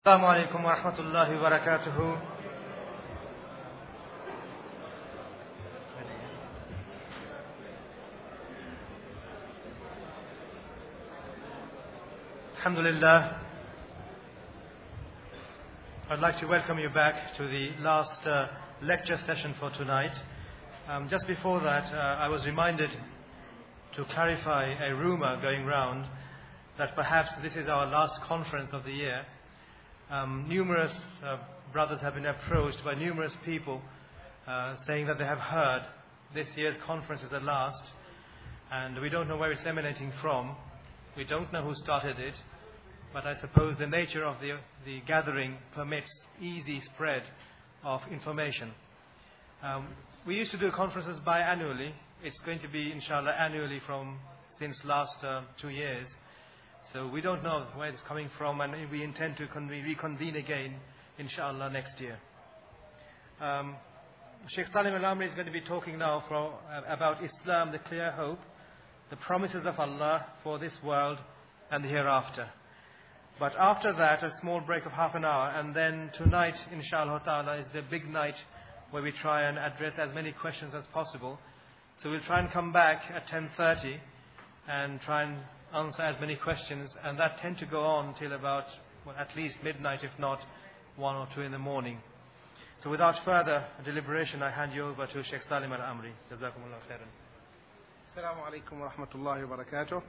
السلام عليكم ورحمة الله وبركاته. Alhamdulillah. I'd like to welcome you back to the last lecture session for tonight. Just before that, I was reminded to clarify a rumor going round that perhaps this is our last conference of the year. Numerous brothers have been approached by numerous people saying that they have heard this year's conference is the last, and we don't know where it's emanating from. We don't know who started it, but I suppose the nature of the gathering permits easy spread of information. We used to do conferences biannually. It's going to be, inshallah, annually since last 2 years. So we don't know where it's coming from, and we intend to reconvene again, inshallah, next year. Sheikh Salim Al-Amri is going to be talking now about Islam, the clear hope, the promises of Allah for this world and the hereafter. But after that, a small break of half an hour, and then tonight, inshallah ta'ala, is the big night where we try and address as many questions as possible. So we'll try and come back at 10:30 and try and answer as many questions, and that tend to go on till about at least midnight, if not 1 or 2 in the morning. So without further deliberation, I hand you over to Sheikh Salim Al-Amri. Jazakumullah khairan. Assalamu alaikum wa rahmatullahi wa barakatuh.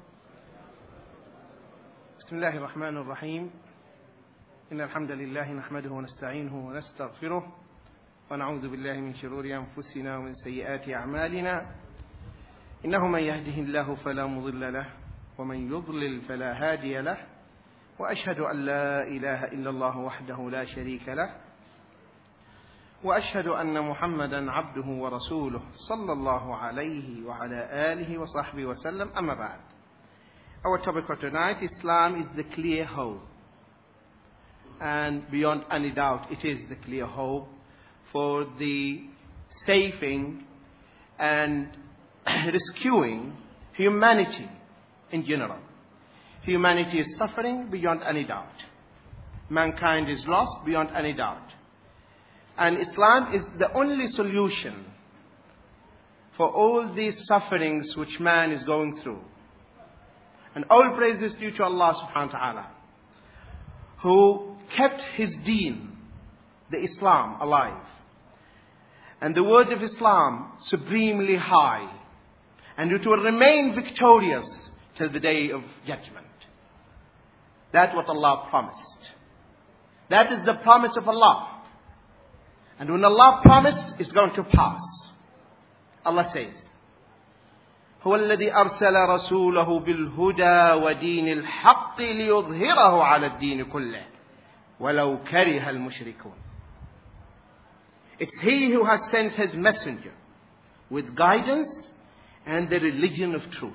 Bismillahir Rahmanir Rahim. Innal hamdalillahi nahmaduhu wa nasta'inuhu wa nastaghfiruh wa na'udhu billahi min shururi anfusina wa min sayyiati a'malina. Innahu man yahdihillahu fala mudilla lahu ومن يضلل فلا هادي له وأشهد أن لا إله إلا الله وحده لا شريك له وأشهد أن محمدا عبده ورسوله صلى الله عليه وعلى آله وصحبه وسلم. أما بعد. Our topic for tonight, Islam is the clear hope, and beyond any doubt it is the clear hope for the saving and rescuing humanity. In general, humanity is suffering beyond any doubt. Mankind is lost beyond any doubt. And Islam is the only solution for all these sufferings which man is going through. And all praise is due to Allah subhanahu wa ta'ala, who kept his deen, the Islam, alive. And the word of Islam supremely high. And it will remain victorious till the day of judgment. That's what Allah promised. That is the promise of Allah. And when Allah promised, it's going to pass. Allah says, هو الذي أرسل رسوله بالهدى ودين الحق ليظهره على الدين كله ولو كره المشركون. It's He who has sent His messenger with guidance and the religion of truth,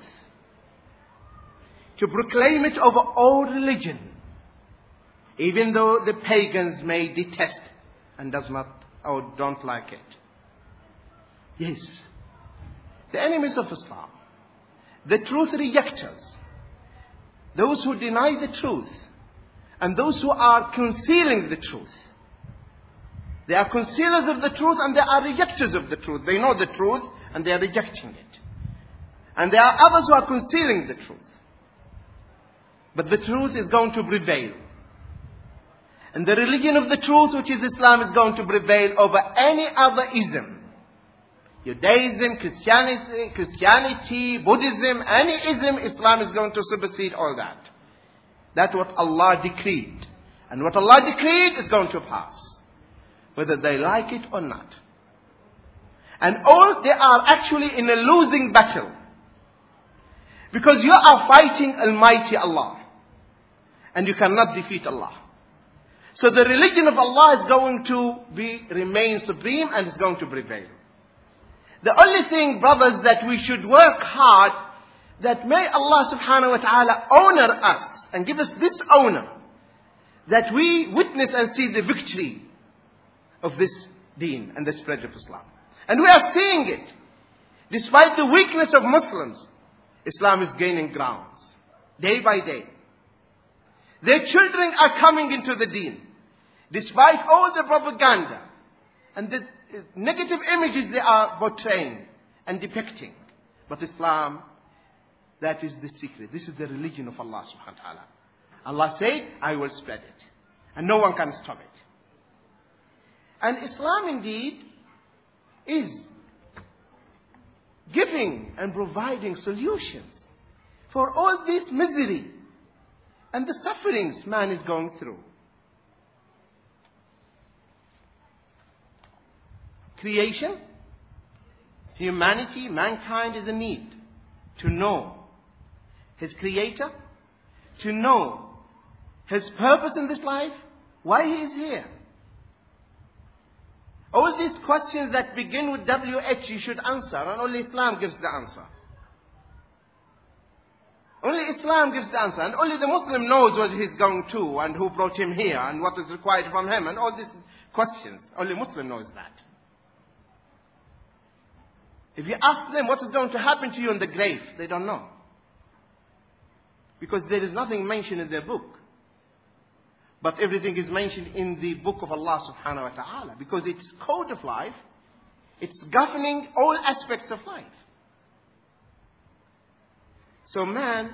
to proclaim it over all religion, even though the pagans may detest and does not or don't like it. Yes, the enemies of Islam, the truth rejectors, those who deny the truth, and those who are concealing the truth. They are concealers of the truth and they are rejectors of the truth. They know the truth and they are rejecting it. And there are others who are concealing the truth. But the truth is going to prevail. And the religion of the truth, which is Islam, is going to prevail over any other ism. Judaism, Christianity, Buddhism, any ism, Islam is going to supersede all that. That's what Allah decreed. And what Allah decreed is going to pass, whether they like it or not. And all they are actually in a losing battle, because you are fighting Almighty Allah, and you cannot defeat Allah. So the religion of Allah is going to remain supreme and is going to prevail. The only thing, brothers, that we should work hard, that may Allah subhanahu wa ta'ala honor us and give us this honor, that we witness and see the victory of this deen and the spread of Islam. And we are seeing it. Despite the weakness of Muslims, Islam is gaining grounds day by day. Their children are coming into the deen. despite all the propaganda and the negative images they are portraying and depicting. But Islam, that is the secret. This is the religion of Allah subhanahu wa ta'ala. Allah said, I will spread it. And no one can stop it. And Islam indeed is giving and providing solutions for all this misery and the sufferings man is going through. Creation, humanity, mankind is in need to know his creator, to know his purpose in this life, why he is here. All these questions that begin with WH you should answer, and only Islam gives the answer. Only Islam gives the answer, and only the Muslim knows what he's going to, and who brought him here, and what is required from him, and all these questions. Only Muslim knows that. If you ask them what is going to happen to you in the grave, they don't know. Because there is nothing mentioned in their book. But everything is mentioned in the book of Allah subhanahu wa ta'ala. Because it's code of life. It's governing all aspects of life. So man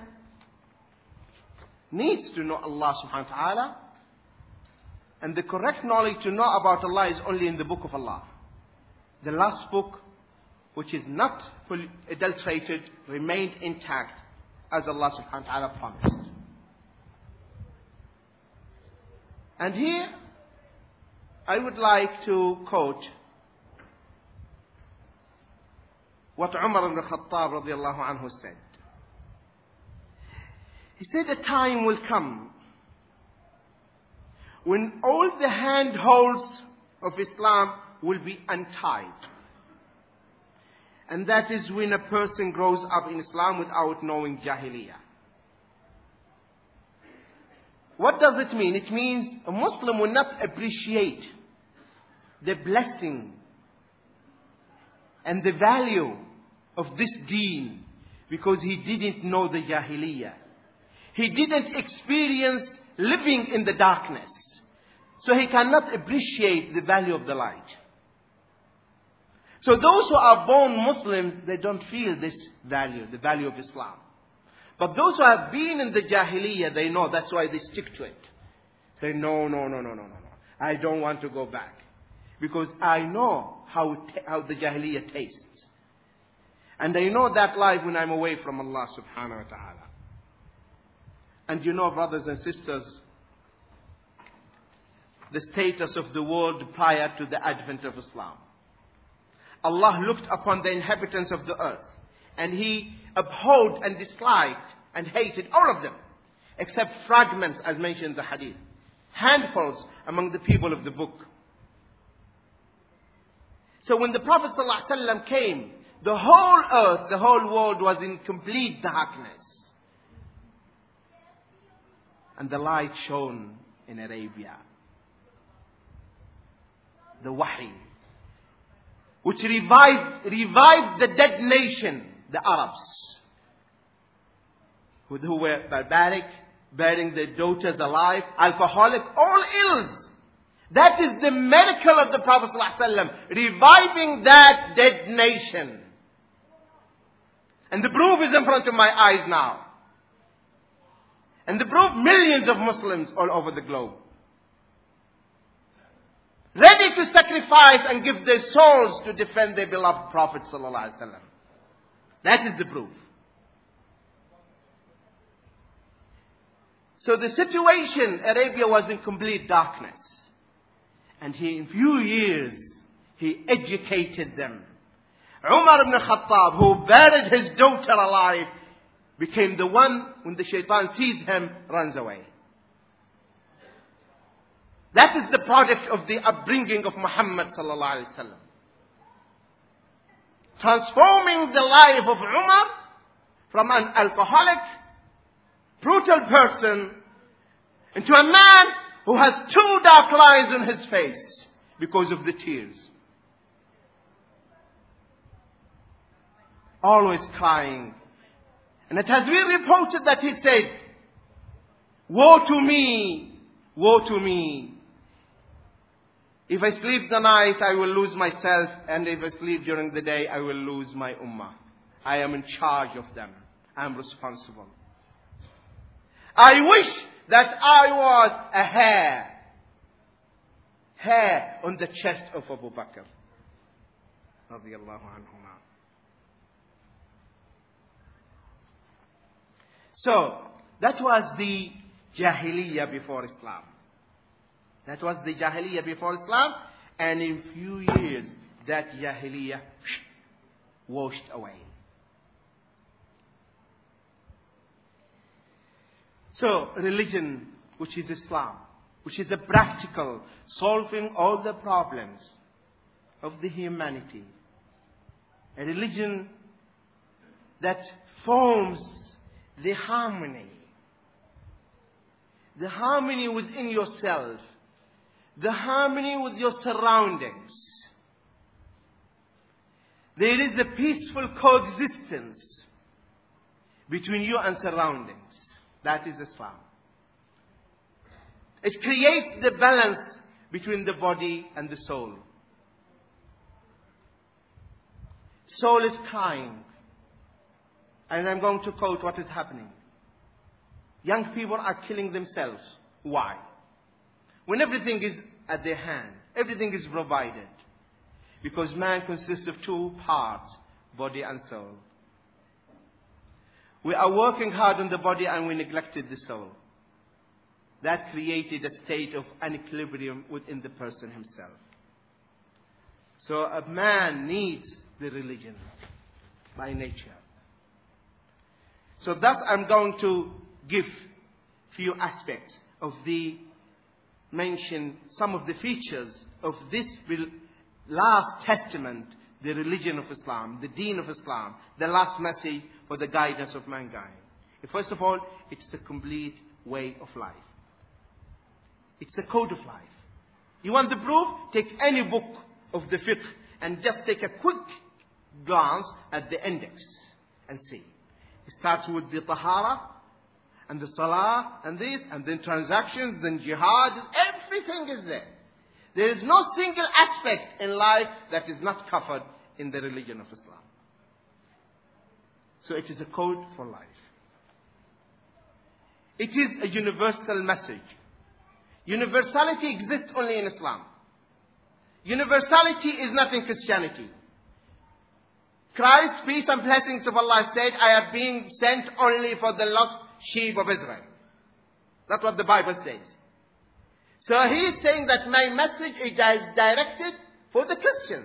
needs to know Allah subhanahu wa ta'ala. And the correct knowledge to know about Allah is only in the book of Allah. The last book, which is not fully adulterated, remained intact as Allah subhanahu wa ta'ala promised. And here, I would like to quote what Umar ibn Khattab radiallahu anhu said. He said, a time will come when all the handholds of Islam will be untied. And that is when a person grows up in Islam without knowing Jahiliyyah. What does it mean? It means a Muslim will not appreciate the blessing and the value of this deen because he didn't know the Jahiliyyah. He didn't experience living in the darkness. So he cannot appreciate the value of the light. So those who are born Muslims, they don't feel this value, the value of Islam. But those who have been in the Jahiliyyah, they know. That's why they stick to it. Say, no. I don't want to go back. Because I know how the Jahiliyyah tastes. And I know that life when I'm away from Allah subhanahu wa ta'ala. And you know, brothers and sisters, the status of the world prior to the advent of Islam. Allah looked upon the inhabitants of the earth and He abhorred and disliked and hated all of them except fragments as mentioned in the hadith. Handfuls among the people of the book. So when the Prophet ﷺ came, the whole earth, the whole world was in complete darkness. And the light shone in Arabia. The wahi, which revived the dead nation, the Arabs, who were barbaric, burying their daughters alive, alcoholic, all ills. That is the miracle of the Prophet ﷺ, reviving that dead nation. And the proof is in front of my eyes now. And the proof, millions of Muslims all over the globe. Ready to sacrifice and give their souls to defend their beloved Prophet ﷺ. That is the proof. So the situation, Arabia was in complete darkness. And in few years, he educated them. Umar ibn Khattab, who buried his daughter alive, became the one, when the shaitan sees him, runs away. That is the product of the upbringing of Muhammad sallallahu alaihi wasallam. Transforming the life of Umar from an alcoholic, brutal person into a man who has two dark lines on his face because of the tears. Always crying. And it has been reported that he said, woe to me, If I sleep the night, I will lose myself. And if I sleep during the day, I will lose my ummah. I am in charge of them. I am responsible. I wish that I was a hair on the chest of Abu Bakr. Radiallahu anhuma. So, that was the Jahiliyyah before Islam. That was the Jahiliyyah before Islam. And in few years, that Jahiliyyah washed away. So, religion, which is Islam, which is a practical, solving all the problems of the humanity. A religion that forms the harmony within yourself, the harmony with your surroundings. There is a peaceful coexistence between you and surroundings. That is Islam. It creates the balance between the body and the soul. Soul is crying. And I'm going to quote what is happening. Young people are killing themselves. Why? When everything is at their hand, everything is provided. Because man consists of two parts, body and soul. We are working hard on the body and we neglected the soul. That created a state of unequilibrium within the person himself. So a man needs the religion by nature. So thus I'm going to give few aspects of mention some of the features of this last testament, the religion of Islam, the deen of Islam, the last message for the guidance of mankind. First of all, it's a complete way of life. It's a code of life. You want the proof? Take any book of the fiqh and just take a quick glance at the index and see. It starts with the tahara and the salah and this, and then transactions, then jihad. Everything is there. There is no single aspect in life that is not covered in the religion of Islam. So it is a code for life. It is a universal message. Universality exists only in Islam. Universality is not in Christianity. Christ, peace and blessings of Allah, said, I have been sent only for the lost sheep of Israel. That's what the Bible says. So he is saying that my message is directed for the Christians.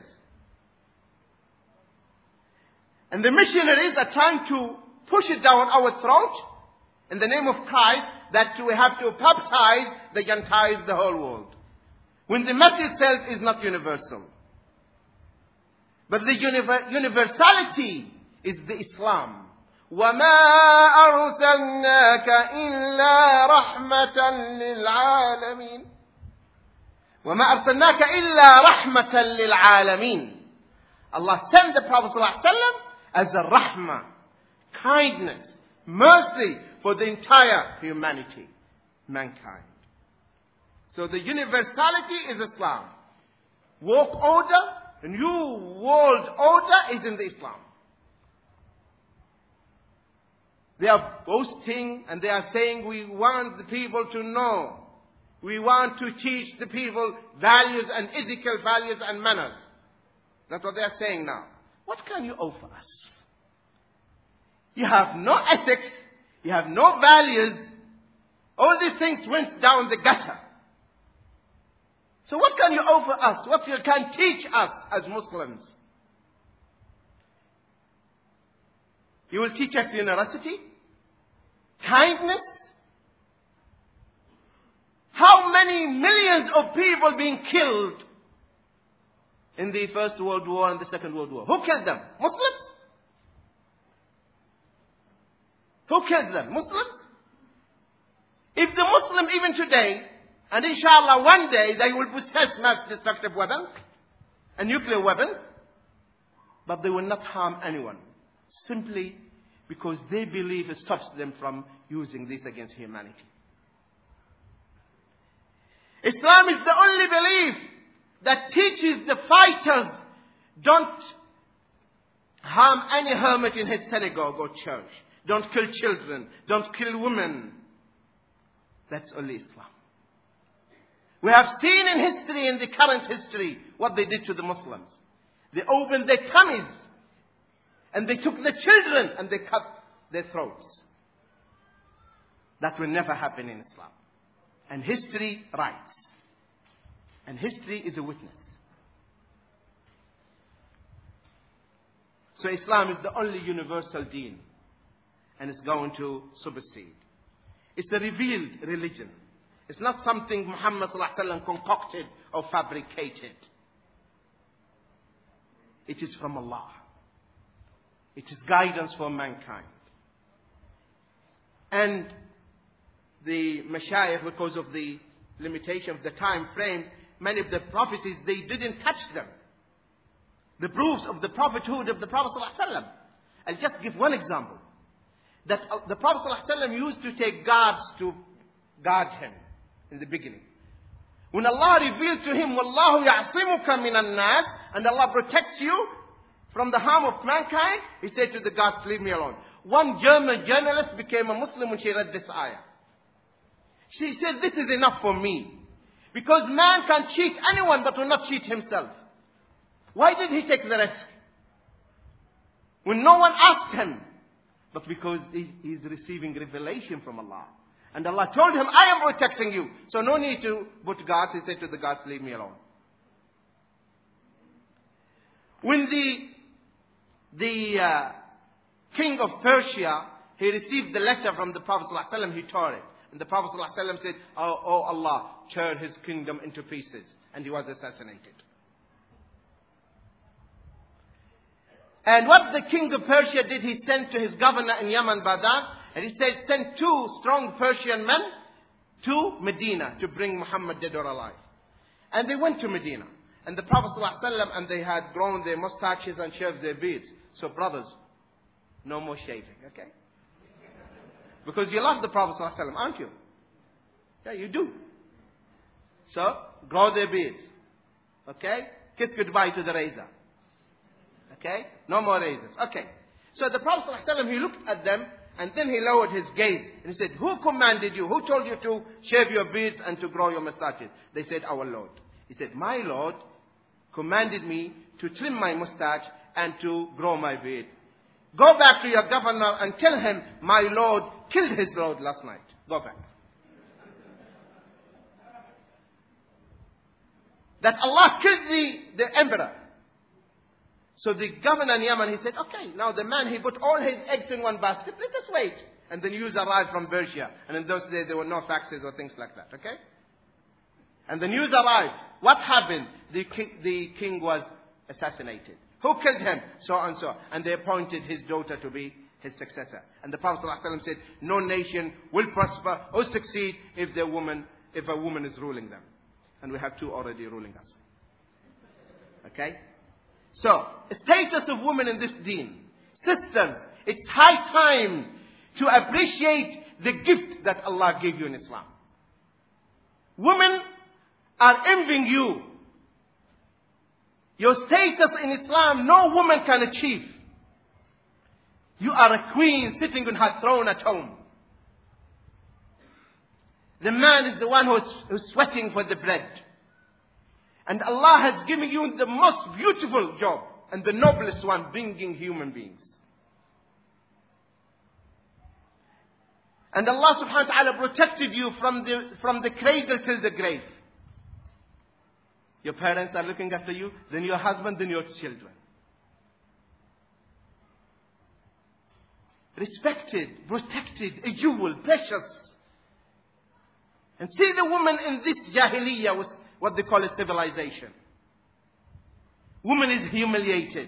And the missionaries are trying to push it down our throat in the name of Christ that we have to baptize the Gentiles, the whole world. When the message itself is not universal. But the universality is the Islam. وَمَا أَرْسَلْنَاكَ إِلَّا رَحْمَةً لِلْعَالَمِينَ وَمَا أَرْسَلْنَاكَ إِلَّا رَحْمَةً لِلْعَالَمِينَ. Allah sent the Prophet ﷺ as a rahmah, kindness, mercy for the entire humanity, mankind. So the universality is Islam. Work order, new world order is in the Islam. They are boasting and they are saying we want the people to know. We want to teach the people values and ethical values and manners. That's what they are saying now. What can you offer us? You have no ethics. You have no values. All these things went down the gutter. So what can you offer us? What you can teach us as Muslims? You will teach us generosity, kindness. How many millions of people being killed in the First World War and the Second World War? Who killed them? Muslims? Who killed them? Muslims? If the Muslim even today, and inshallah one day they will possess mass destructive weapons and nuclear weapons, but they will not harm anyone. Simply because they believe it stops them from using this against humanity. Islam is the only belief that teaches the fighters, don't harm any hermit in his synagogue or church. Don't kill children. Don't kill women. That's only Islam. We have seen in history, in the current history, what they did to the Muslims. They opened their tummies and they took the children and they cut their throats. That will never happen in Islam. And history writes. And history is a witness. So Islam is the only universal deen. And it's going to supersede. It's a revealed religion. It's not something Muhammad sallallahu alaihi wasallam concocted or fabricated. It is from Allah. It is guidance for mankind. And the mashayikh, because of the limitation of the time frame, many of the prophecies, they didn't touch them. The proofs of the prophethood of the Prophet ﷺ. I'll just give one example. That the Prophet ﷺ used to take guards to guard him in the beginning. When Allah revealed to him, وَاللَّهُ يَعْصِمُكَ مِنَ النَّاسِ, and Allah protects you from the harm of mankind, he said to the guards, leave me alone. One German journalist became a Muslim when she read this ayah. She said, this is enough for me. Because man can cheat anyone but will not cheat himself. Why did he take the risk? When no one asked him. But because he is receiving revelation from Allah. And Allah told him, I am protecting you. So no need to put guards. He said to the guards, leave me alone. When the king of Persia, he received the letter from the Prophet ﷺ, he tore it. And the Prophet ﷺ said, oh Allah, tear his kingdom into pieces. And he was assassinated. And what the king of Persia did, he sent to his governor in Yemen, Baghdad, and he said, send 2 strong Persian men to Medina to bring Muhammad dead or alive. And they went to Medina. And the Prophet ﷺ, and they had grown their mustaches and shaved their beards. So brothers, no more shaving, okay? Because you love the Prophet ﷺ, aren't you? Yeah, you do. So, grow their beards. Okay? Kiss goodbye to the razor. Okay? No more razors. Okay. So the Prophet ﷺ, he looked at them and then he lowered his gaze and he said, who commanded you? Who told you to shave your beards and to grow your mustaches? They said, our Lord. He said, my Lord commanded me to trim my mustache and to grow my beard. Go back to your governor and tell him, my Lord killed his Lord last night. Go back. That Allah killed the emperor. So the governor in Yemen, he said, okay, now the man, he put all his eggs in one basket. Let us wait. And the news arrived from Persia. And in those days, there were no faxes or things like that. Okay? And the news arrived. What happened? The king was assassinated. Who killed him? So and so. And they appointed his daughter to be his successor. And the Prophet ﷺ said, no nation will prosper or succeed if a woman is ruling them. And we have 2 already ruling us. Okay? So, status of women in this deen. Sisters, it's high time to appreciate the gift that Allah gave you in Islam. Women are envying you. Your status in Islam, no woman can achieve. You are a queen sitting on her throne at home. The man is the one who's sweating for the bread. And Allah has given you the most beautiful job and the noblest one, bringing human beings. And Allah subhanahu wa ta'ala protected you from the cradle till the grave. Your parents are looking after you, then your husband, then your children. Respected, protected, a jewel, precious. And see the woman in this jahiliyyah was what they call a civilization. Woman is humiliated.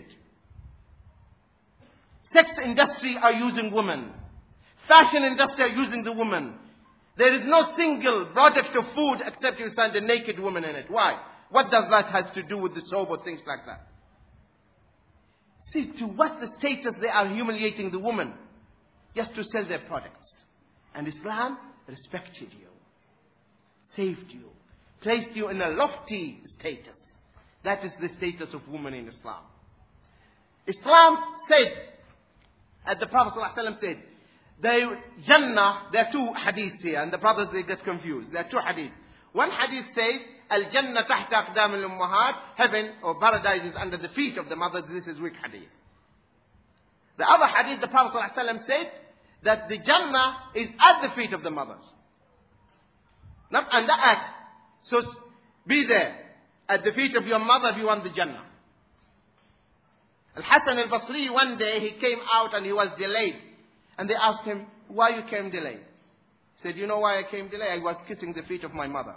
Sex industry are using women. Fashion industry are using the woman. There is no single product of food except you find a naked woman in it. Why? What does that have to do with the soap or things like that? See, to what the status they are humiliating the woman. Just to sell their products. And Islam respected you. Saved you. Placed you in a lofty status. That is the status of women in Islam. Islam said, as the Prophet ﷺ said, Jannah, there are two hadiths here, and the brothers, they get confused. There are two hadiths. One hadith says, Al-Jannah tahta aqdam al-ummahat, heaven or paradise is under the feet of the mothers. This is weak hadith. The other hadith, the Prophet ﷺ said, that the Jannah is at the feet of the mothers. Not under at. So be there. At the feet of your mother if you want the Jannah. Al-Hasan al-Basri, one day he came out and he was delayed. And they asked him, why you came delayed? He said, you know why I came delayed? I was kissing the feet of my mother.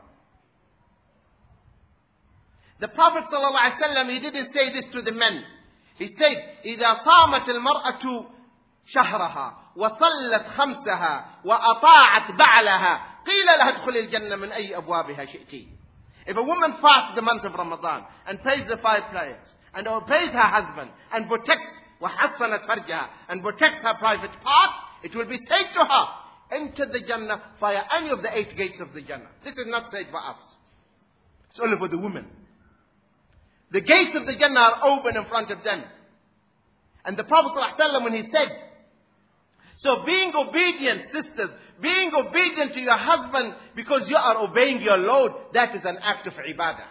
The Prophet ﷺ, he didn't say this to the men. He said, إِذَا صَامَتِ الْمَرْأَةُ شَهْرَهَا وَصَلَّتْ خَمْسَهَا وَأَطَاعَتْ بَعْلَهَا قِيلَ لَهَا ادْخُلِ الْجَنَّةَ مِنْ أَيِّ أَبْوَابِهَا شِئْتِ. If a woman fasts the month of Ramadan and prays the 5 prayers and obeys her husband and protects وَحَصَّنَتْ فَرْجَهَا and protects her private parts, it will be said to her, enter the Jannah via any of the 8 gates of the Jannah. This is not said for us. It's only for the women. The gates of the Jannah are open in front of them. And the Prophet ﷺ, when he said, so being obedient, sisters, being obedient to your husband because you are obeying your Lord, that is an act of ibadah.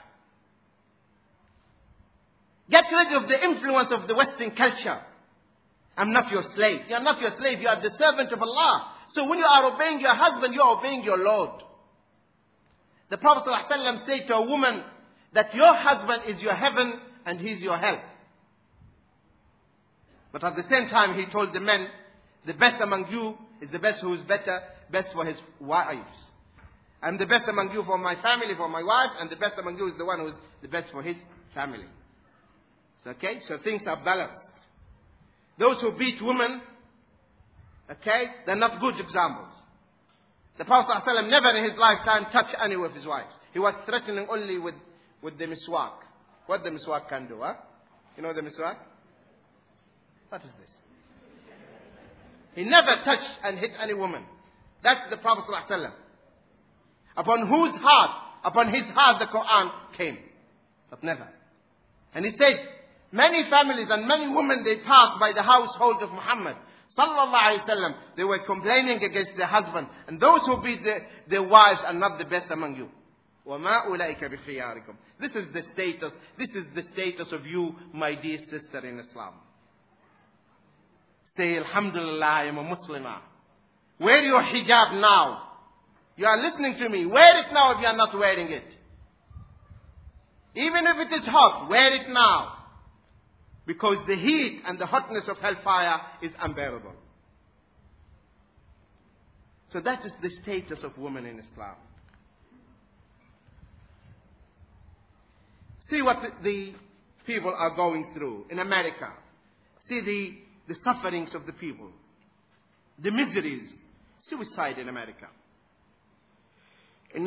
Get rid of the influence of the Western culture. I'm not your slave. You are not your slave. You are the servant of Allah. So when you are obeying your husband, you are obeying your Lord. The Prophet ﷺ said to a woman that your husband is your heaven and he's your hell. But at the same time, he told the men, the best among you is the best who is better, best for his wives. I'm the best among you for my family, for my wife, and the best among you is the one who is the best for his family. Okay, so things are balanced. Those who beat women, okay, they're not good examples. The Prophet ﷺ never in his lifetime touched any of his wives. He was threatening only with the miswak. What the miswak can do, huh? You know the miswak? What is this? He never touched and hit any woman. That's the Prophet ﷺ. Upon his heart the Quran came. But never. And he said, many families and many women, they passed by the household of Muhammad sallallahu alaihi wasallam. They were complaining against their husband. And those who beat their wives are not the best among you. وَمَا أُولَئِكَ بِخِيَارِكُمْ. This is the status. This is the status of you, my dear sister in Islam. Say, Alhamdulillah, I am a Muslimah. Wear your hijab now. You are listening to me. Wear it now if you are not wearing it. Even if it is hot, wear it now. Because the heat and the hotness of hellfire is unbearable. So that is the status of women in Islam. See what the people are going through in America. See the sufferings of the people. The miseries. Suicide in America. In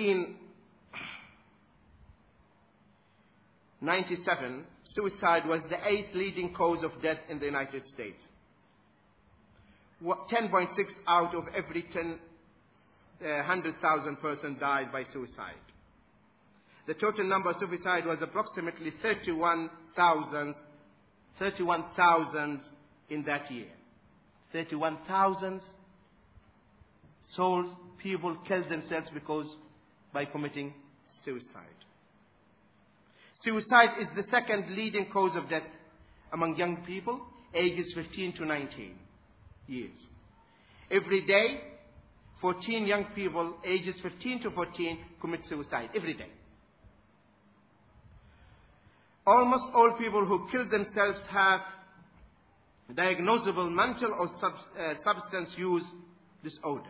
1997, suicide was the 8th leading cause of death in the United States. 10.6 out of every 100,000 persons died by suicide. The total number of suicide was approximately 31,000 in that year. 31,000 souls, people killed themselves by committing suicide. Suicide is the 2nd leading cause of death among young people, ages 15 to 19 years. Every day, 14 young people, ages 15 to 14, commit suicide. Every day. Almost all people who kill themselves have diagnosable mental or substance use disorder.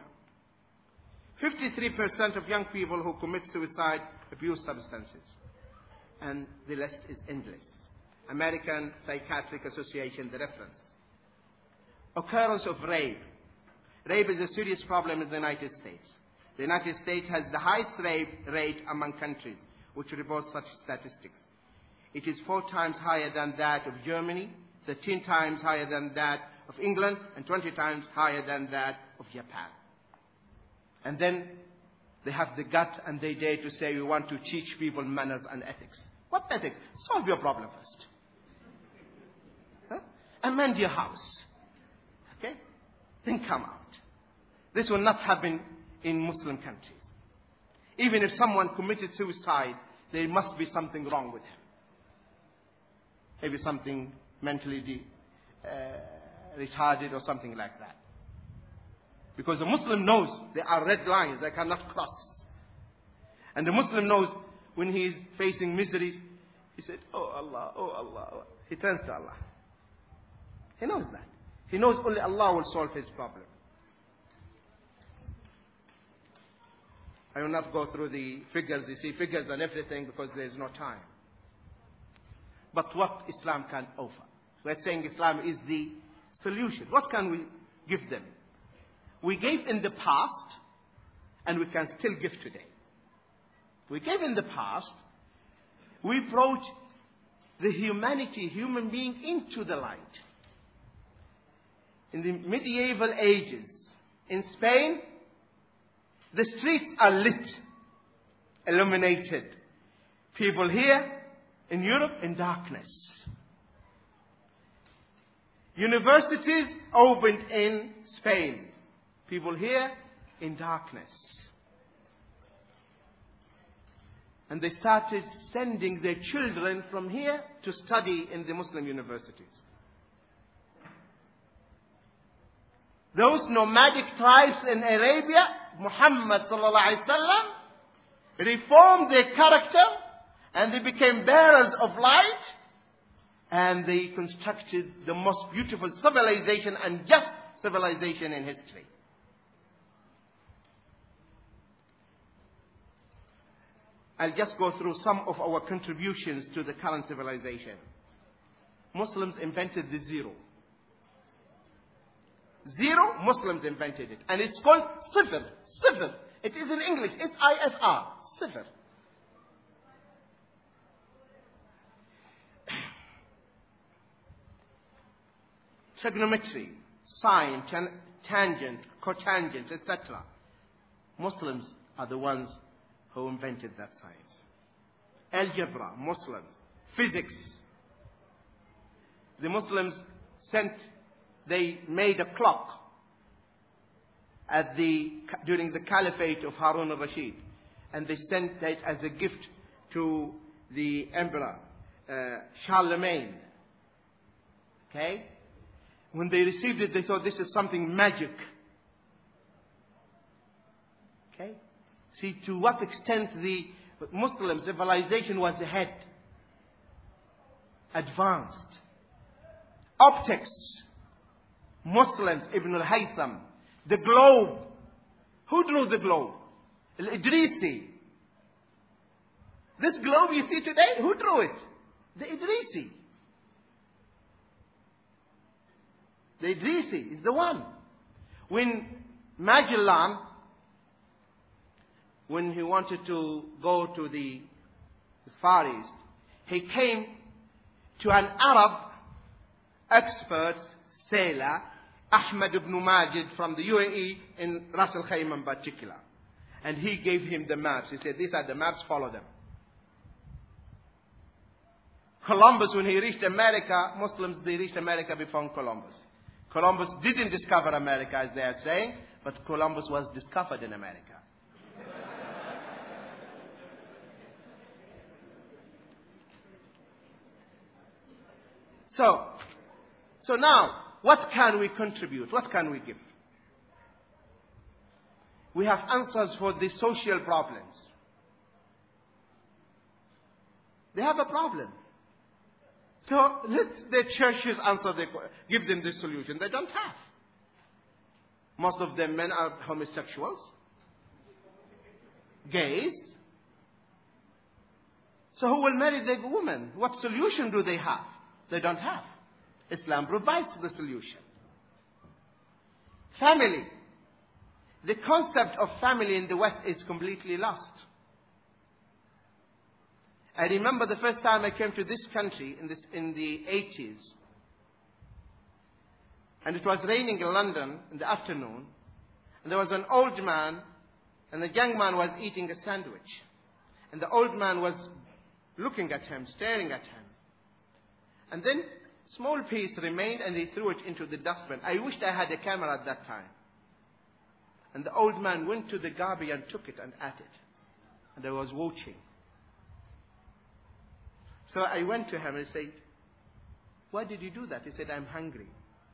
53% of young people who commit suicide abuse substances. And the list is endless. American Psychiatric Association, the reference. Occurrence of rape. Rape is a serious problem in the United States. The United States has the highest rape rate among countries which report such statistics. It is 4 times higher than that of Germany, 13 times higher than that of England, and 20 times higher than that of Japan. And then they have the gut and they dare to say we want to teach people manners and ethics. What ethics? Solve your problem first. Huh? Amend your house. Okay? Then come out. This will not happen in Muslim countries. Even if someone committed suicide, there must be something wrong with him. Maybe something mentally retarded or something like that. Because the Muslim knows there are red lines they cannot cross. And the Muslim knows when he is facing miseries, he said, oh Allah, oh Allah. He turns to Allah. He knows that. He knows only Allah will solve his problem. I will not go through the figures. You see figures and everything because there is no time. But what Islam can offer? We're saying Islam is the solution. What can we give them? We gave in the past and we can still give today. We gave in the past. We brought the humanity, human being into the light. In the medieval ages, in Spain, the streets are lit, illuminated. People here in Europe in darkness. Universities opened in Spain. People here in darkness. And they started sending their children from here to study in the Muslim universities. Those nomadic tribes in Arabia, Muhammad sallallahu alaihi wasallam, reformed their character and they became bearers of light and they constructed the most beautiful civilization and just civilization in history. I'll just go through some of our contributions to the current civilization. Muslims invented the zero. Zero, Muslims invented it. And it's called Sifr. Sifr. It is in English. It's I-F-R. Sifr. Trigonometry, sine, tangent, cotangent, etc. Muslims are the ones who invented that science. Algebra, Muslims. Physics. The Muslims they made a clock during the caliphate of Harun al-Rashid. And they sent that as a gift to the emperor, Charlemagne. Okay? When they received it, they thought this is something magic. Okay? See to what extent the Muslim civilization was ahead. Advanced. Optics. Muslims, Ibn al-Haytham. The globe. Who drew the globe? Al-Idrisi. This globe you see today, who drew it? The Idrisi. The Idrisi is the one. When Magellan, when he wanted to go to the Far East, he came to an Arab expert, sailor, Ahmad ibn Majid from the UAE in Ras Al Khaimah in particular. And he gave him the maps. He said, these are the maps, follow them. Columbus, when he reached America, Muslims, they reached America before Columbus. Columbus didn't discover America, as they are saying, but Columbus was discovered in America. So now, what can we contribute? What can we give? We have answers for the social problems. They have a problem. So let the churches give them the solution. They don't have. Most of them men are homosexuals, gays. So who will marry the woman? What solution do they have? They don't have. Islam provides the solution. Family. The concept of family in the West is completely lost. I remember the first time I came to this country in the 80s. And it was raining in London in the afternoon. And there was an old man and the young man was eating a sandwich. And the old man was looking at him, staring at him. And then small piece remained and he threw it into the dustbin. I wished I had a camera at that time. And the old man went to the garbage and took it and ate it. And I was watching. So I went to him and said, why did you do that? He said, I'm hungry.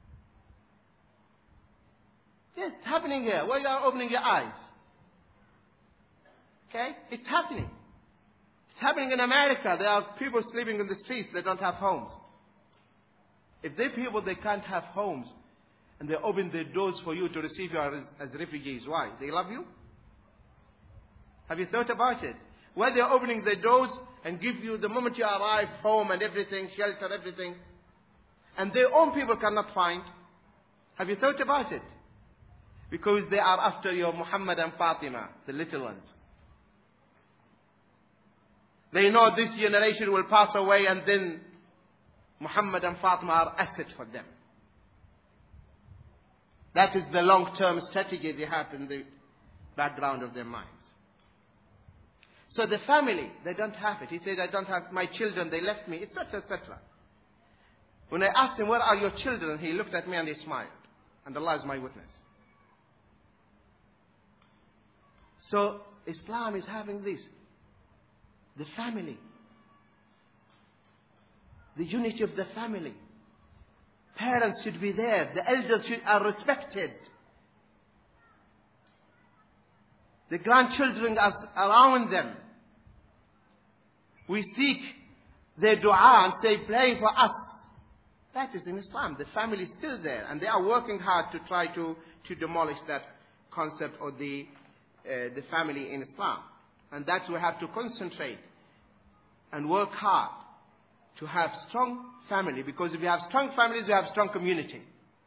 Yes, it's happening here. Why are you opening your eyes? Okay? It's happening. It's happening in America. There are people sleeping in the streets. They don't have homes. If they people, they can't have homes, and they open their doors for you to receive you as refugees. Why? They love you? Have you thought about it? Why they're opening their doors and give you the moment you arrive home and everything, shelter, everything, and their own people cannot find? Have you thought about it? Because they are after your Muhammad and Fatima, the little ones. They know this generation will pass away and then Muhammad and Fatima are asset for them. That is the long-term strategy they have in the background of their minds. So the family, they don't have it. He said, I don't have my children, they left me, etc., etc. When I asked him, where are your children? He looked at me and he smiled. And Allah is my witness. So Islam is having this. The family. The unity of the family. Parents should be there. The elders are respected. The grandchildren are around them. We seek their dua and say, pray for us. That is in Islam. The family is still there. And they are working hard to try to demolish that concept of the family in Islam. And that's we have to concentrate and work hard to have strong family. Because if you have strong families, you have strong community.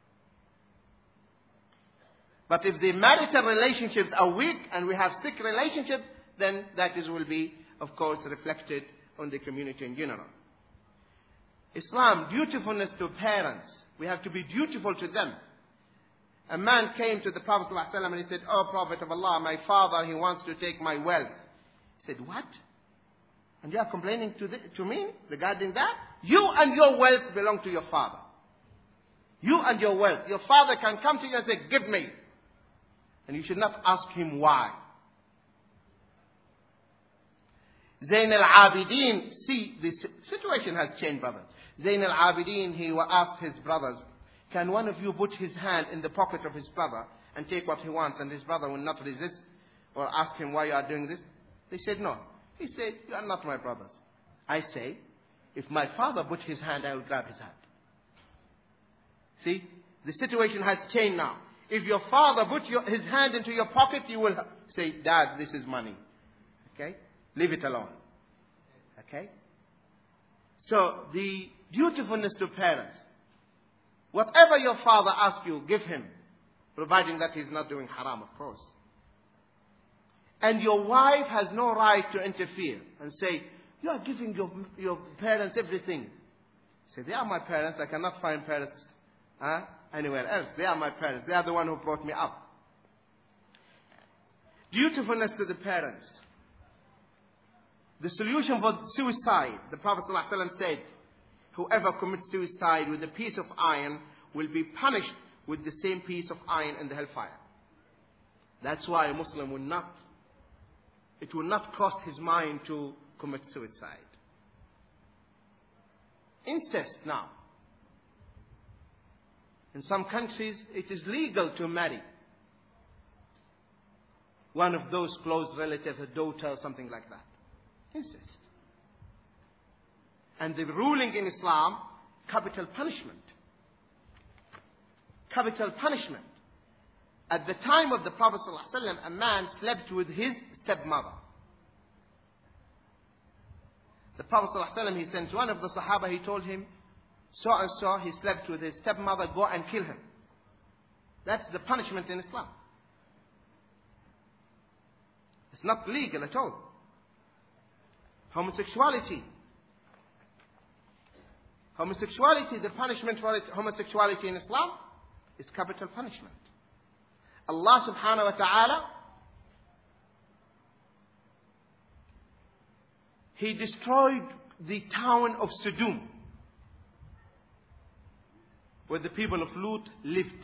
But if the marital relationships are weak and we have sick relationships, then that will be, of course, reflected on the community in general. Islam, dutifulness to parents. We have to be dutiful to them. A man came to the Prophet ﷺ and he said, "Oh Prophet of Allah, my father, he wants to take my wealth." He said, "What? And you are complaining to me regarding that? You and your wealth belong to your father. You and your wealth. Your father can come to you and say, 'Give me.' And you should not ask him why." Zayn al-Abidin, see, the situation has changed, brothers. Zayn al-Abidin, he asked his brothers, "Can one of you put his hand in the pocket of his brother and take what he wants?" And his brother will not resist or ask him, "Why you are doing this?" They said, "No." He said, "You are not my brothers. I say, if my father put his hand, I will grab his hand." See, the situation has changed now. If your father put his hand into your pocket, you will say, "Dad, this is money." Okay? Leave it alone. Okay? So, the dutifulness to parents. Whatever your father asks you, give him. Providing that he's not doing haram, of course. And your wife has no right to interfere and say, "You are giving your parents everything." Say, "They are my parents. I cannot find parents anywhere else. They are my parents. They are the one who brought me up." Dutifulness to the parents. The solution for suicide, the Prophet ﷺ said, whoever commits suicide with a piece of iron will be punished with the same piece of iron in the hellfire. That's why a Muslim it will not cross his mind to commit suicide. Incest now. In some countries, it is legal to marry one of those close relatives, a daughter or something like that. Incest. And the ruling in Islam, capital punishment. Capital punishment. At the time of the Prophet ﷺ, a man slept with his stepmother. The Prophet ﷺ, he sent one of the Sahaba, he told him, so and so, he slept with his stepmother, go and kill him. That's the punishment in Islam. It's not legal at all. Homosexuality. The punishment for homosexuality in Islam is capital punishment. Allah subhanahu wa ta'ala, he destroyed the town of Sodom, where the people of Lut lived.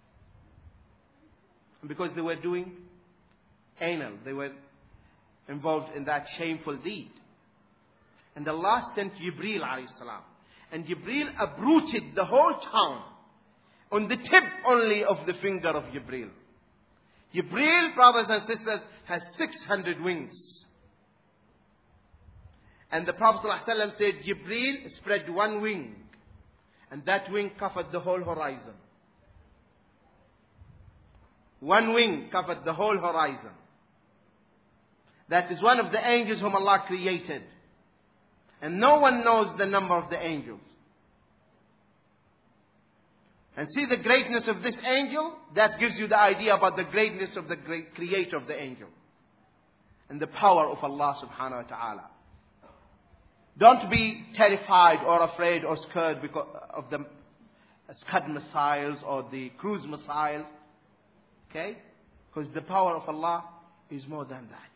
And because they were doing anal, they were involved in that shameful deed. And Allah sent Jibreel alayhi salam. And Jibreel uprooted the whole town on the tip only of the finger of Jibreel. Jibreel, brothers and sisters, has 600 wings. And the Prophet ﷺ said, Jibreel spread one wing, and that wing covered the whole horizon. One wing covered the whole horizon. That is one of the angels whom Allah created. And no one knows the number of the angels. And see the greatness of this angel? That gives you the idea about the greatness of the great creator of the angel. And the power of Allah subhanahu wa ta'ala. Don't be terrified or afraid or scared because of the Scud missiles or the cruise missiles. Okay? Because the power of Allah is more than that.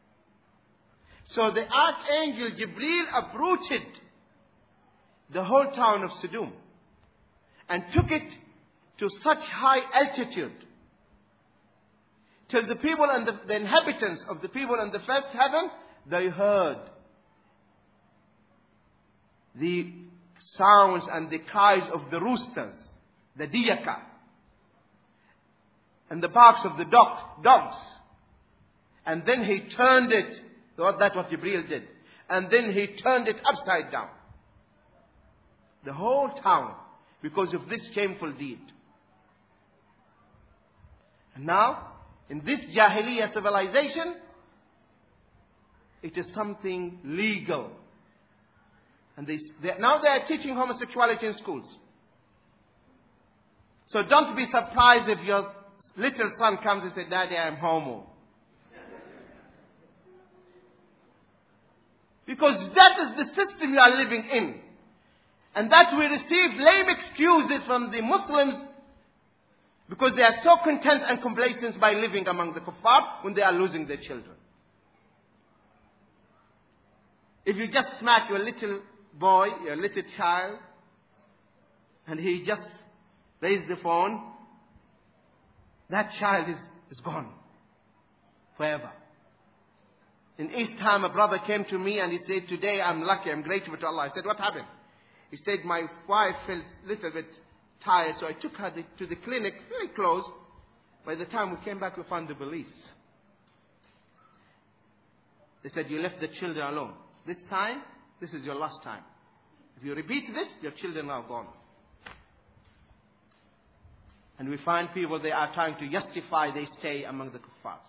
So the archangel Jibreel uprooted the whole town of Sodom and took it to such high altitude till the people and the inhabitants of the people in the first heaven, they heard the sounds and the cries of the roosters, the diyaka, and the barks of the dogs. And then he turned it, that's what Jibreel did. And then he turned it upside down. The whole town, because of this shameful deed. And now, in this Jahiliyyah civilization, it is something legal. And now they are teaching homosexuality in schools. So don't be surprised if your little son comes and says, Daddy, I am homo. Because that is the system you are living in. And that we receive lame excuses from the Muslims because they are so content and complacent by living among the kuffar when they are losing their children. If you just smack your little boy, your little child, and he just raised the phone, that child is gone forever. In East time, a brother came to me and he said, today I'm lucky, I'm grateful to Allah. I said, what happened? He said, my wife felt a little bit tired, so I took her to the clinic, very close. By the time we came back, we found the police. They said, you left the children alone. This time, this is your last time. If you repeat this, your children are gone. And we find people, they are trying to justify they stay among the kuffars.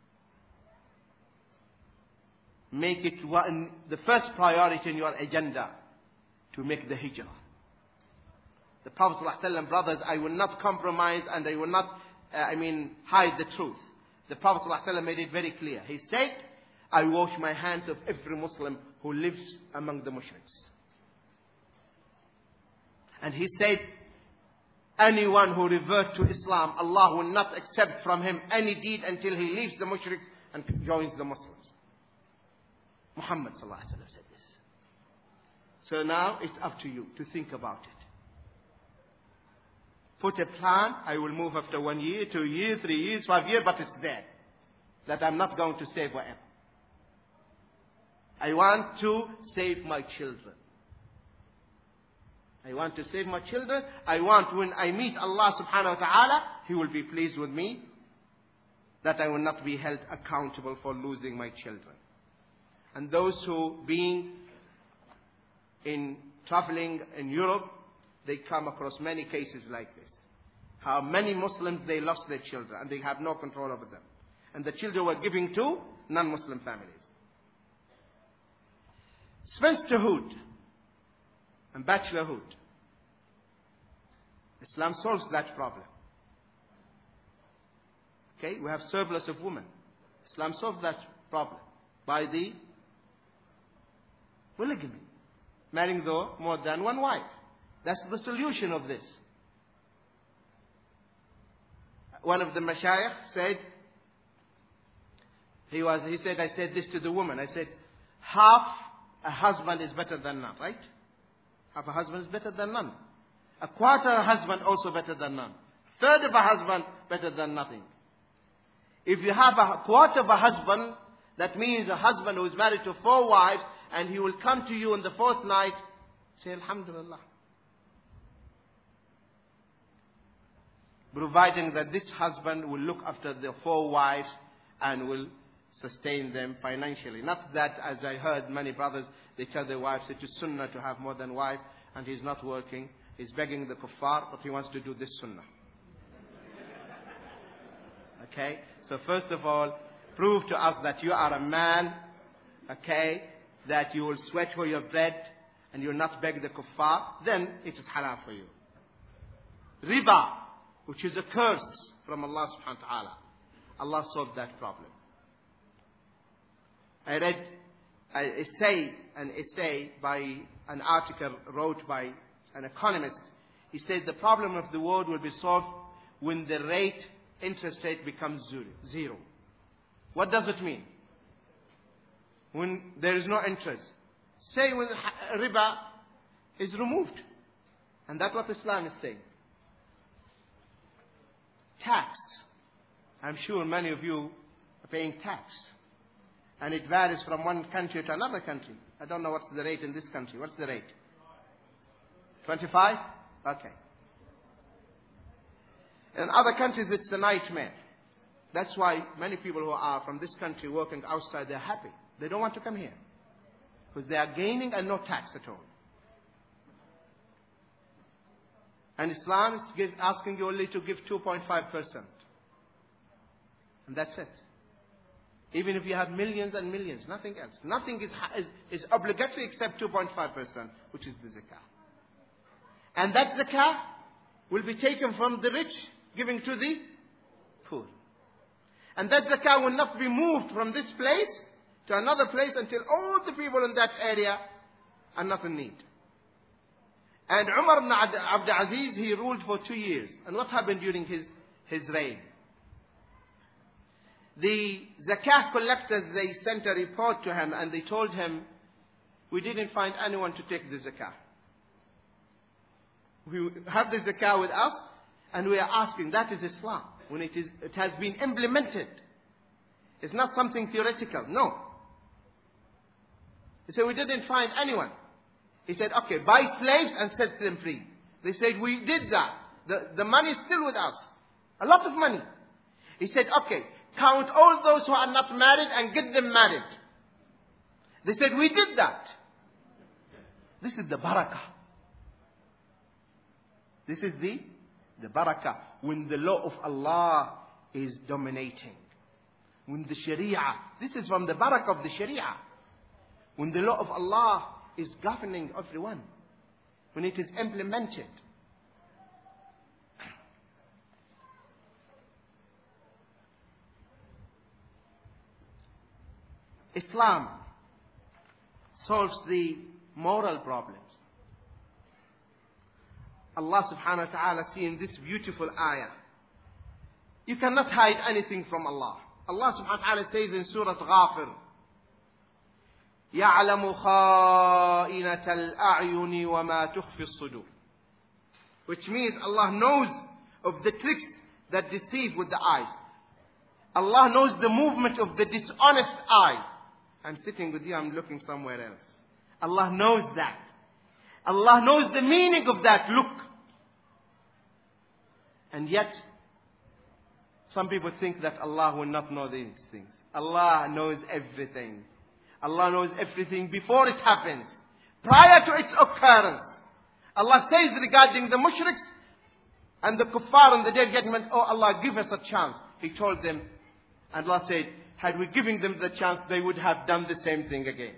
Make it the first priority in your agenda to make the hijrah. The Prophet ﷺ, brothers, I will not compromise and I will not, hide the truth. The Prophet ﷺ made it very clear. He said, I wash my hands of every Muslim who lives among the mushriks. And he said, anyone who reverts to Islam, Allah will not accept from him any deed until he leaves the mushriks and joins the Muslims. Muhammad ﷺ said this. So now it's up to you to think about it. Put a plan. I will move after 1 year, 2 years, 3 years, 5 years, but it's there. That I'm not going to stay forever. I want to save my children. I want to save my children. I want when I meet Allah subhanahu wa ta'ala, He will be pleased with me. That I will not be held accountable for losing my children. And those who being traveling in Europe, they come across many cases like this. How many Muslims, they lost their children and they have no control over them. And the children were given to non-Muslim families. Spinsterhood and bachelorhood. Islam solves that problem. Okay, we have surplus of women. Islam solves that problem by the polygamy. Marrying though more than one wife. That's the solution of this. One of the mashayikh said, I said this to the woman. I said, half a husband is better than none, right? Half a husband is better than none. A quarter a husband also better than none. Third of a husband better than nothing. If you have a quarter of a husband, that means a husband who is married to 4 wives, and he will come to you on the 4th night, say Alhamdulillah. Providing that this husband will look after the 4 wives and will sustain them financially. Not that, as I heard many brothers, they tell their wives it is sunnah to have more than 1 wife, and he's not working. He's begging the kuffar, but he wants to do this sunnah. Okay? So first of all, prove to us that you are a man, okay, that you will sweat for your bread and you will not beg the kuffar, then it is halal for you. Riba, which is a curse from Allah subhanahu wa ta'ala. Allah solved that problem. I read an essay by an article wrote by an economist. He said the problem of the world will be solved when the interest rate becomes zero. What does it mean? When there is no interest. Say when riba is removed. And that's what Islam is saying. Tax. I'm sure many of you are paying tax. And it varies from one country to another country. I don't know what's the rate in this country. What's the rate? 25? Okay. In other countries, it's a nightmare. That's why many people who are from this country working outside, they're happy. They don't want to come here. Because they are gaining and no tax at all. And Islam is asking you only to give 2.5%. And that's it. Even if you have millions and millions, nothing else. Nothing is obligatory except 2.5%, which is the zakah. And that zakah will be taken from the rich, giving to the poor. And that zakah will not be moved from this place to another place until all the people in that area are not in need. And Umar ibn Abd Aziz, he ruled for 2 years. And what happened during his reign? The zakah collectors, they sent a report to him and they told him, we didn't find anyone to take the zakah. We have the zakah with us and we are asking, that is Islam. When it has been implemented. It's not something theoretical. No. He said, we didn't find anyone. He said, okay, buy slaves and set them free. They said, we did that. The money is still with us. A lot of money. He said, okay, count all those who are not married and get them married. They said, we did that. This is the barakah. This is the barakah. When the law of Allah is dominating. When the sharia, this is from the barakah of the sharia. When the law of Allah is governing everyone. When it is implemented. Islam solves the moral problems. Allah subhanahu wa ta'ala see in this beautiful ayah. You cannot hide anything from Allah. Allah subhanahu wa ta'ala says in Surah Ghafir, يَعْلَمُ خَائِنَةَ الْأَعْيُنِ وَمَا تُخْفِي الصُّدُورِ. Which means Allah knows of the tricks that deceive with the eyes. Allah knows the movement of the dishonest eye. I'm sitting with you, I'm looking somewhere else. Allah knows that. Allah knows the meaning of that look. And yet, some people think that Allah will not know these things. Allah knows everything. Allah knows everything before it happens. Prior to its occurrence. Allah says regarding the mushriks and the kuffar on the day of judgment, oh Allah, give us a chance. He told them, and Allah said, had we given them the chance, they would have done the same thing again.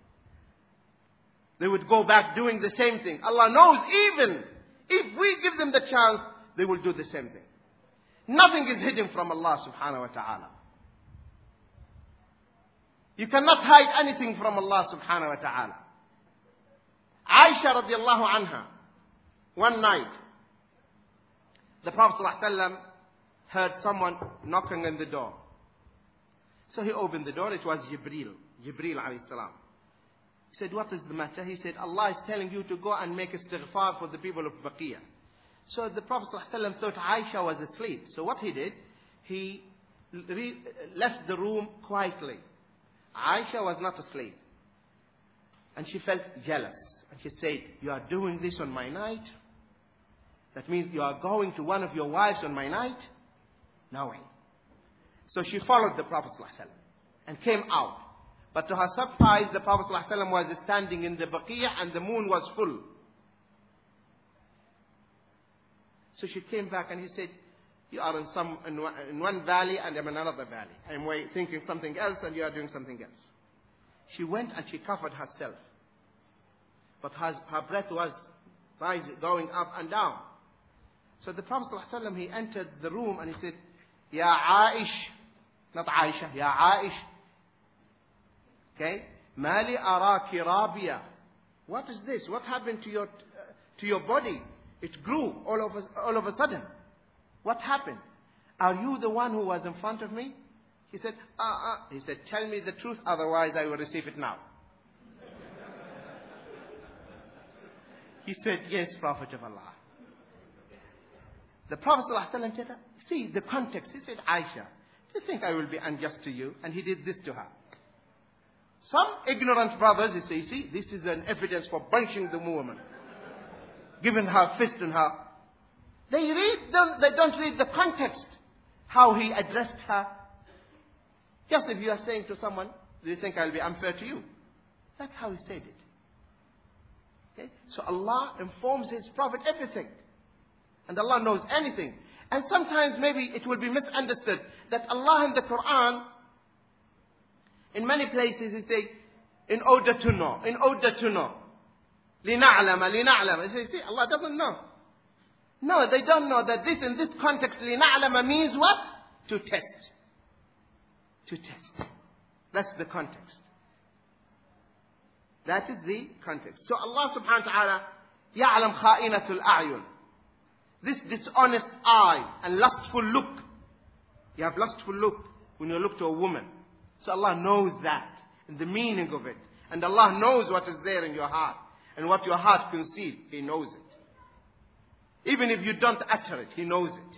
They would go back doing the same thing. Allah knows even if we give them the chance, they will do the same thing. Nothing is hidden from Allah subhanahu wa ta'ala. You cannot hide anything from Allah subhanahu wa ta'ala. Aisha radiallahu anha, one night, the Prophet sallallahu alaihi wasallam heard someone knocking on the door. So he opened the door. It was Jibreel alayhi salam. He said, what is the matter? He said, Allah is telling you to go and make istighfar for the people of Baqiyah. So the Prophet ﷺ thought Aisha was asleep. So what he did, he left the room quietly. Aisha was not asleep. And she felt jealous. And she said, you are doing this on my night? That means you are going to one of your wives on my night? No way. So she followed the Prophet ﷺ and came out. But to her surprise, the Prophet ﷺ was standing in the Baqiyah and the moon was full. So she came back and he said, you are in one valley and I'm in another valley. I'm thinking something else and you are doing something else. She went and she covered herself. But her breath was going up and down. So the Prophet ﷺ, he entered the room and he said, Ya Aish, not Aisha, Ya Aish. Okay? Mali araki rabia. What is this? What happened to your body? It grew all of a sudden. What happened? Are you the one who was in front of me? He said, He said, tell me the truth, otherwise I will receive it now. He said, yes, Prophet of Allah. The Prophet ﷺ said, see the context. He said, Aisha, do you think I will be unjust to you? And he did this to her. Some ignorant brothers, they say, see, this is an evidence for punching the woman. Giving her fist in her. They don't read the context. How he addressed her. Just if you are saying to someone, do you think I'll be unfair to you? That's how he said it. Okay? So Allah informs His Prophet everything. And Allah knows anything. And sometimes maybe it will be misunderstood that Allah in the Quran, in many places He says, in order to know, in order to know. لِنَعْلَمَ لِنَعْلَمَ. They say, see, Allah doesn't know. No, they don't know that this in this context, لِنَعْلَمَ means what? To test. To test. That's the context. That is the context. So Allah subhanahu wa ta'ala, يَعْلَمْ خَائِنَةُ الْأَعْيُنِ. This dishonest eye and lustful look. You have lustful look when you look to a woman. So Allah knows that and the meaning of it. And Allah knows what is there in your heart. And what your heart conceives, He knows it. Even if you don't utter it, He knows it.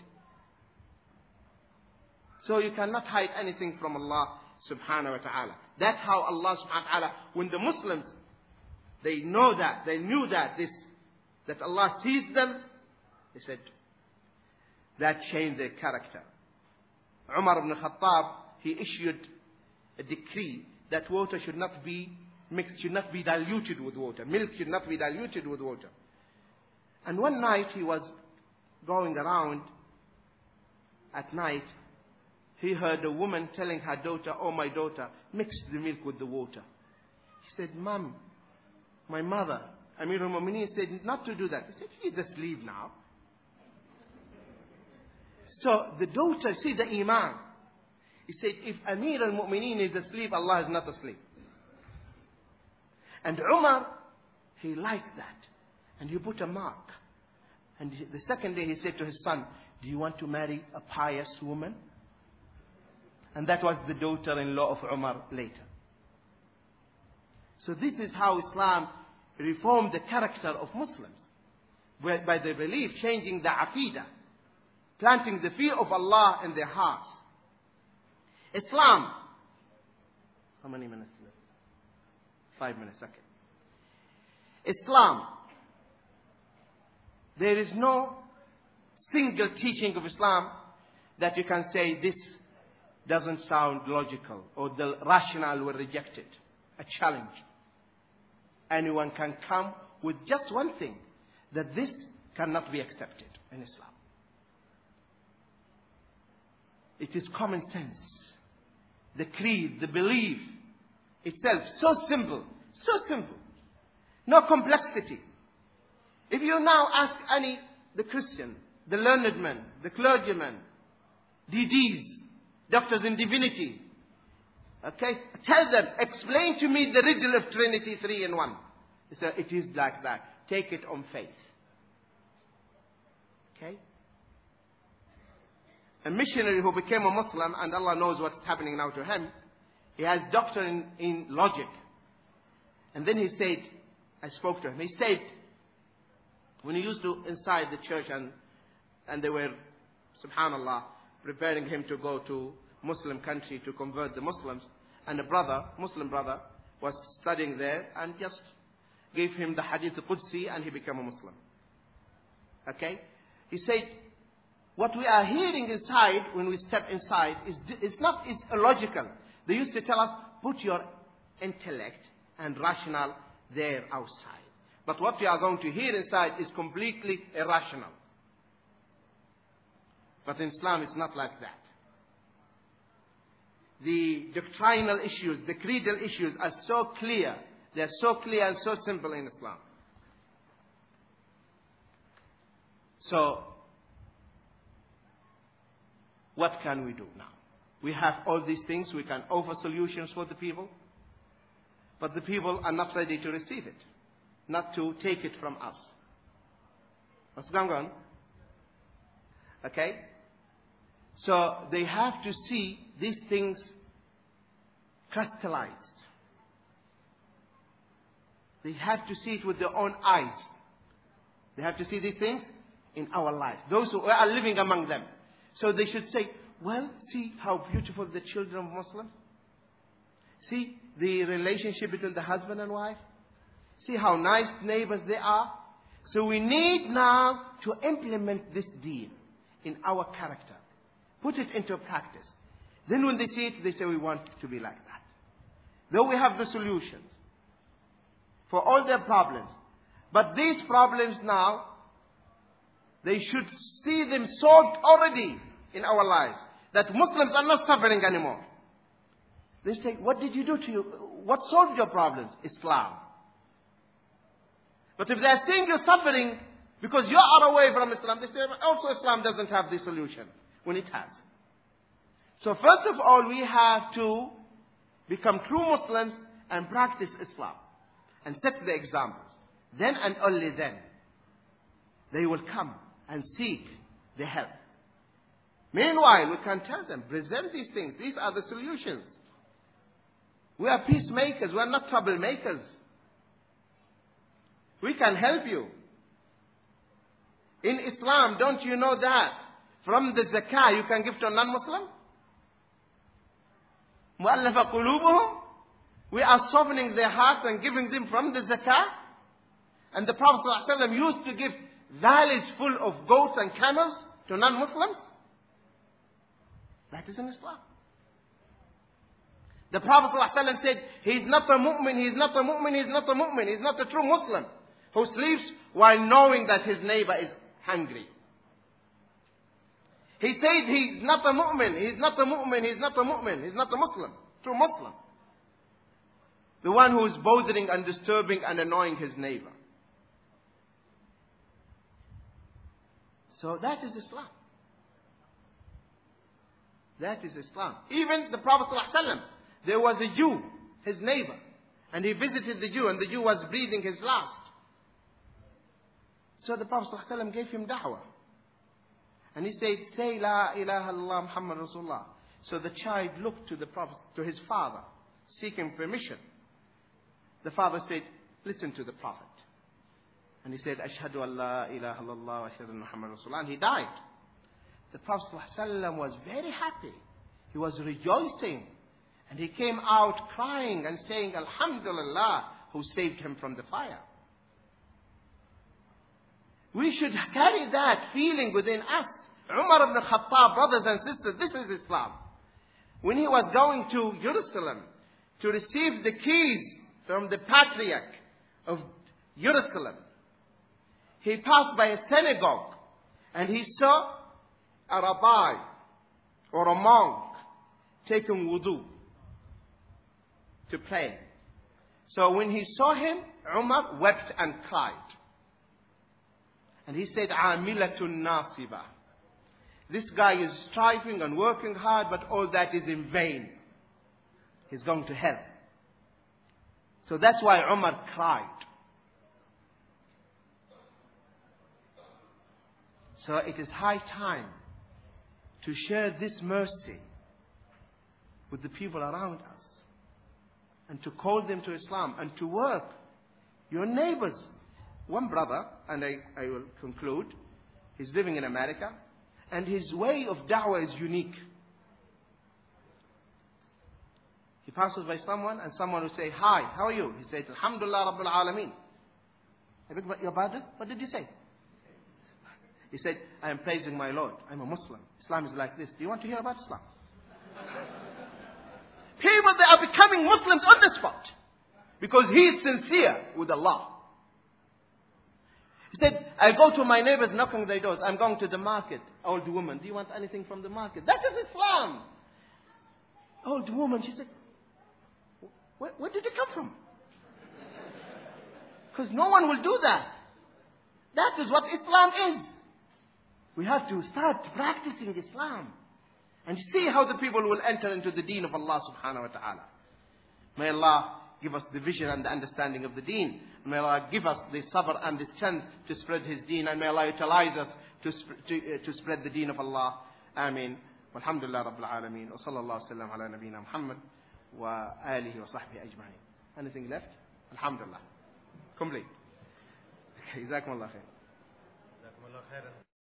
So you cannot hide anything from Allah subhanahu wa ta'ala. That's how Allah subhanahu wa ta'ala, when the Muslims, they know that, they knew that that Allah sees them, they said, that changed their character. Umar ibn Khattab, he issued a decree that water should not be mixed, should not be diluted with water. Milk should not be diluted with water. And one night he was going around at night. He heard a woman telling her daughter, oh my daughter, mix the milk with the water. He said, Mom, my mother, Amir al-Mu'mineen said not to do that. He said, she's asleep now. So the daughter, see the iman. He said, if Amir al-Mu'mineen is asleep, Allah is not asleep. And Umar, he liked that. And he put a mark. And the second day he said to his son, do you want to marry a pious woman? And that was the daughter-in-law of Umar later. So this is how Islam reformed the character of Muslims. By the belief, changing the aqidah. Planting the fear of Allah in their hearts. Islam. How many minutes left? 5 minutes, okay. Islam. There is no single teaching of Islam that you can say this doesn't sound logical or the rational will reject it. A challenge. Anyone can come with just one thing, that this cannot be accepted in Islam. It is common sense. The creed, the belief itself, so simple, so simple. No complexity. If you now ask the Christian, the learned man, the clergyman, DDs, doctors in divinity, okay, tell them, explain to me the riddle of Trinity 3 in 1. So it is like that. Take it on faith. Okay? A missionary who became a Muslim, and Allah knows what's happening now to him, he has doctorate in logic. And then he said, I spoke to him. He said, when he used to inside the church and they were, subhanallah, preparing him to go to Muslim country to convert the Muslims, and a brother, Muslim brother, was studying there and just gave him the Hadith Qudsi and he became a Muslim. Okay? He said, what we are hearing inside when we step inside is illogical. They used to tell us, put your intellect and rational there outside. But what we are going to hear inside is completely irrational. But in Islam it's not like that. The doctrinal issues, the creedal issues are so clear. They are so clear and so simple in Islam. So, what can we do now? We have all these things. We can offer solutions for the people. But the people are not ready to receive it. Not to take it from us. What's going on? Okay? So they have to see these things crystallized. They have to see it with their own eyes. They have to see these things in our life. Those who are living among them. So they should say, well, see how beautiful the children of Muslims. See the relationship between the husband and wife. See how nice neighbors they are. So we need now to implement this deen in our character. Put it into practice. Then when they see it, they say, we want to be like that. Though we have the solutions for all their problems. But these problems now, they should see them solved already in our lives. That Muslims are not suffering anymore. They say, what did you do to you? What solved your problems? Islam. But if they are seeing you suffering because you are away from Islam, they say, also Islam doesn't have the solution. When it has. So first of all, we have to become true Muslims and practice Islam. And set the examples. Then and only then, they will come and seek the help. Meanwhile, we can tell them, present these things. These are the solutions. We are peacemakers. We are not troublemakers. We can help you. In Islam, don't you know that? From the zakah you can give to a non-Muslim? مُؤَلَّفَ قُلُوبُهُمْ. We are softening their hearts and giving them from the zakah. And the Prophet ﷺ used to give valleys full of goats and camels to non-Muslims. That is in Islam. The Prophet ﷺ said, he is not a mu'min, he is not a mu'min, he is not a mu'min, he is not a true Muslim who sleeps while knowing that his neighbor is hungry. He said he's not a mu'min, he's not a mu'min, he's not a mu'min, he's not a Muslim, true Muslim. The one who is bothering and disturbing and annoying his neighbor. So that is Islam. That is Islam. Even the Prophet ﷺ, there was a Jew, his neighbor, and he visited the Jew and the Jew was breathing his last. So the Prophet ﷺ gave him da'wah. And he said, say La ilaha illallah Muhammad Rasulullah. So the child looked to the Prophet, to his father, seeking permission. The father said, listen to the Prophet. And he said, Ashhadu an la ilaha illallah wa ashhadu anna Muhammad Rasulullah. And he died. The Prophet ﷺ was very happy. He was rejoicing. And he came out crying and saying, Alhamdulillah, who saved him from the fire. We should carry that feeling within us. Umar ibn Khattab, brothers and sisters, this is Islam. When he was going to Jerusalem to receive the keys from the patriarch of Jerusalem, he passed by a synagogue and he saw a rabbi or a monk taking wudu to pray. So when he saw him, Umar wept and cried. And he said, Amilatun nasiba. This guy is striving and working hard, but all that is in vain. He's going to hell. So that's why Umar cried. So it is high time to share this mercy with the people around us. and to call them to Islam and to work. Your neighbors. One brother, and I will conclude, he's living in America, and his way of da'wah is unique. He passes by someone, and someone will say, "Hi, how are you?" He says, "Alhamdulillah Rabbil Alameen." I beg your pardon? What did you say? He said, "I am praising my Lord. I'm a Muslim. Islam is like this. Do you want to hear about Islam?" People, they are becoming Muslims on the spot. Because he is sincere with Allah. He said, "I go to my neighbors knocking their doors. I'm going to the market. Old woman, do you want anything from the market?" That is Islam. Old woman, she said, where did it come from? Because no one will do that. That is what Islam is. We have to start practicing Islam. And see how the people will enter into the deen of Allah subhanahu wa ta'ala. May Allah give us the vision and the understanding of the deen. May Allah give us the sabr and the strength to spread His deen. And may Allah utilize us to spread the deen of Allah. Ameen. Walhamdulillah Rabbil Alameen. Wa sallallahu sallam ala nabiyyina Muhammad wa alihi wa sahbihi ajma'in. Anything left? Alhamdulillah. Complete. Okay, Jazakumullah khair.